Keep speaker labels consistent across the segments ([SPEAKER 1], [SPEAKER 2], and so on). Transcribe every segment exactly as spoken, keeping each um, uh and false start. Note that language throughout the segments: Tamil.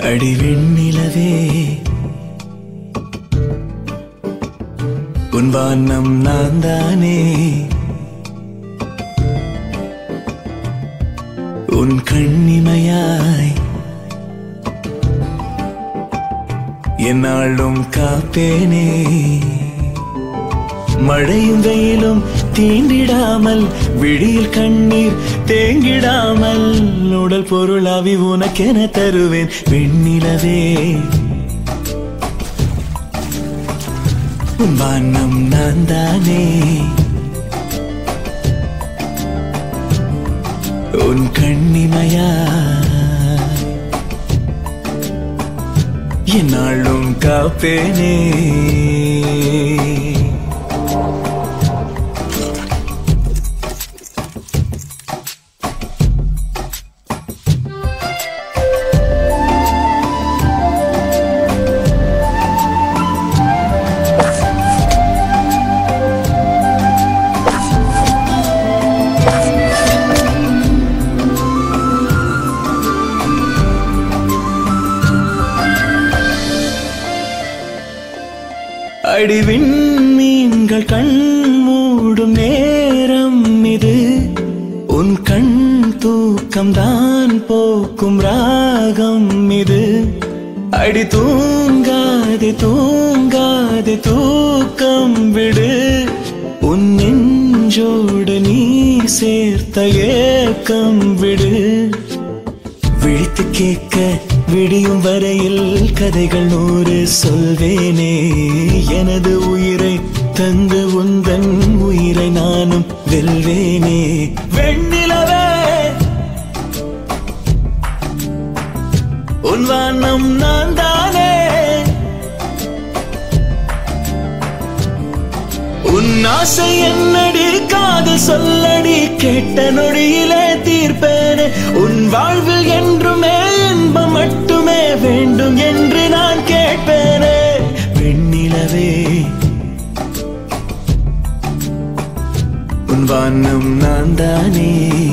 [SPEAKER 1] அடி வெண்ணிலவே உன் வானம் நான் தானே, உன் கண்ணிமையாய் என்னாலும் காப்பேனே. மழையும் வெயிலும் தீண்டிடாமல், விழியில் கண்ணீர் தேங்கிடாமல், உடல் பொருளாவி உனக்கென தருவேன் வெண்ணிலவே. உன் வானம் நான் தானே, உன் கண்ணிமையா என்னாலும் காப்பேனே. அடிவின் மீன்கள் கண் மூடும் நேரம் இது, உன் கண் தூக்கம் தான் போக்கும் ராகம் இது. அடி தூங்காதே தூங்காதே தூக்கம் விடு, உன் நெஞ்சோடு நீ சேர்த்த ஏக்கம் விடு. விழித்து கேட்க விடியும் வரையில் கதைகள் நூறு சொல்வேனே. எனது உயிரை தந்து உந்தன் உயிரை நானும் வெல்வேனே. வெண்ணிலவே உன் வானம் நான் தானே, உன் ஆசை என்னடி காதல் சொல்லடி, கேட்ட நொடியிலே தீர்ப்பேனே. உன் வாழ்வில் என்றுமே இன்பம் மட்டுமே வேண்டும் என்று நான் கேட்பேனே. வெண்ணிலவே உன் வானம் நான் தானே,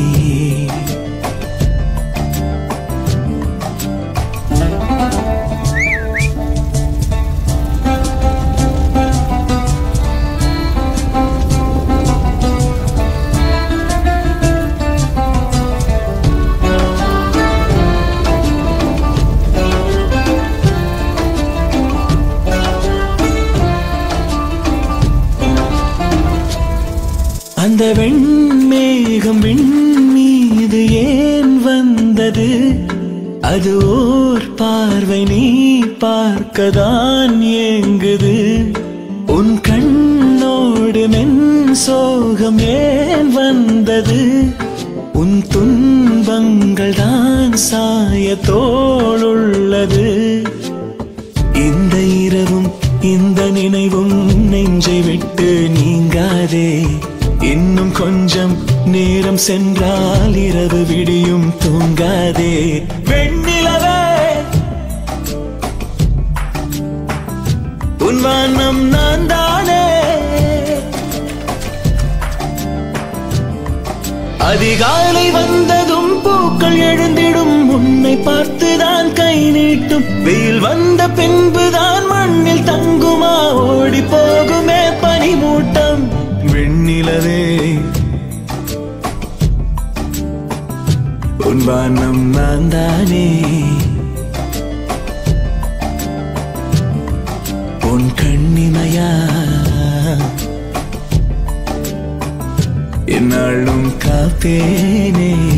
[SPEAKER 1] அந்த வெண்மேகம் விண் மீது ஏன் வந்தது, அது ஓர் பார்வை நீ பார்க்கதான் ஏங்குது. உன் கண்ணோடு மென் சோகம் ஏன் வந்தது, உன் துன்பங்கள் தான் சாயத்தோளுள்ளது. இந்த இரவும் இந்த நினைவும் நெஞ்சை விட்டு நீங்காதே. இன்னும் கொஞ்சம் நேரம் சென்றால் இரவு விடியும், தூங்காதே. வெண்ணிலவே உன் வானம் நான் தானே, அதிகாலை வந்ததும் பூக்கள் எழுந்திடும், உன்னை பார்த்துதான் கை நீட்டும். வெயில் வந்த பின்புதான் மண்ணில் தங்குமா, ஓடி போகுமே பனிமூட்டம். வெண்ணிலவே உன் வானம் நான் தானே, உன் கண்ணிமையா என்னாலும் காப்பேனே.